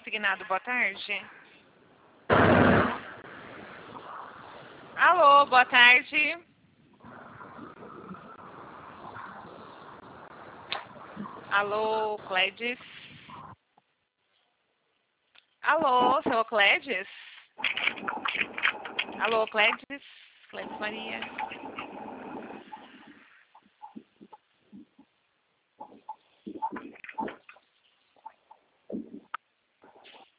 consignado, boa tarde. Alô, boa tarde. Alô, Clédis. Alô, seu Clédis? Alô, Clédis? Clédis Maria.